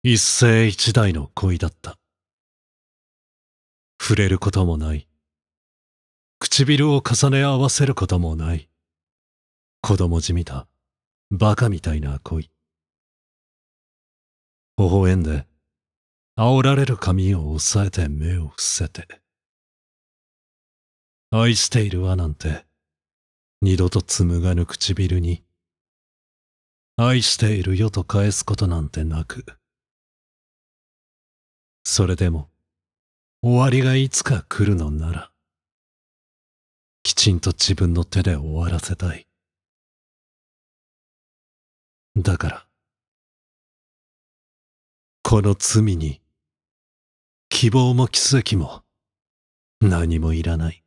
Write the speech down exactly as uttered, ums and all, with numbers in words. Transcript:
一世一代の恋だった。触れることもない。唇を重ね合わせることもない。子供じみた、馬鹿みたいな恋。微笑んで、煽られる髪を押さえて目を伏せて。愛しているわなんて、二度と紡がぬ唇に、愛しているよと返すことなんてなく。それでも、終わりがいつか来るのなら、きちんと自分の手で終わらせたい。だから、この罪に、希望も奇跡も、何もいらない。